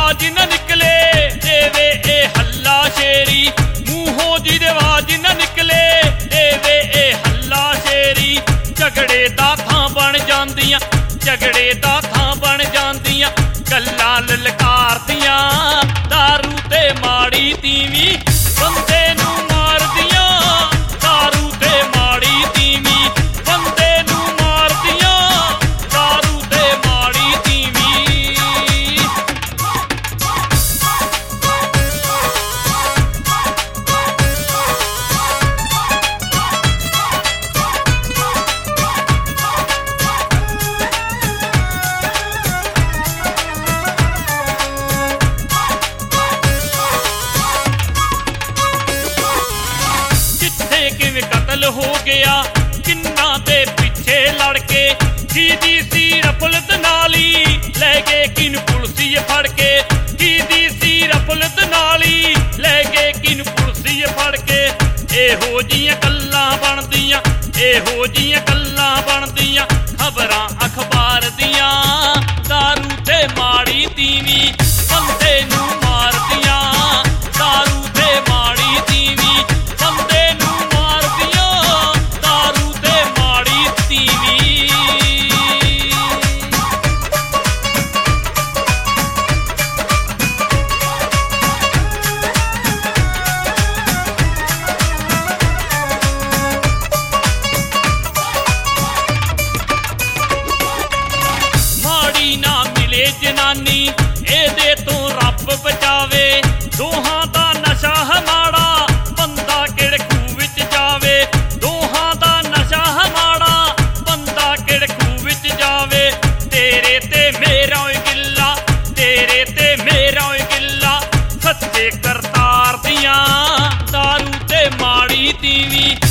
आवाज न निकले, देवे ए हल्ला शेरी, मूहों जी दे आवाज न निकले, देवे ए हल्ला शेरी। झगड़े दा थां बन जांदियां, झगड़े दा थां बन जांदियां, गल्लां ललकारदियां, दारू ते माड़ी तीवी बंदे नूं मारदियां, दारू ते माड़ी तीवी बंदे नूं मारदियां, दारू ते माड़ी तीवी। किवें कतल हो गया किन्ना दे पिछे लड़के, की सी रफलत नाली लै गए किन पुलसी फड़ के, की सी रफलत नाली लै गए किन पुलसी फड़ के। एहो जियां गल्लां बनदियां, एहो जियां गल्लां बनदियां, खबरां अखबार दियां, दारू ते माड़ी तीवी बंदे नूं मारदियां, दारू ते माड़ी तीवी बंदे नूं मारदियां, दारू ते माड़ी तीवी। माड़ी ना मिले जनानी एदे तो रब बचावे, दोहां दा नशा हमारा बंदा किड़ खूह विच जावे, दोहां दा नशा हमारा बंदा किड़ खूह विच जावे। तेरे ते मेरा ओए गिल्ला, तेरे ते मेरा ओए गिल्ला, सच्चे करतार दियां, दारू ते माड़ी तीवी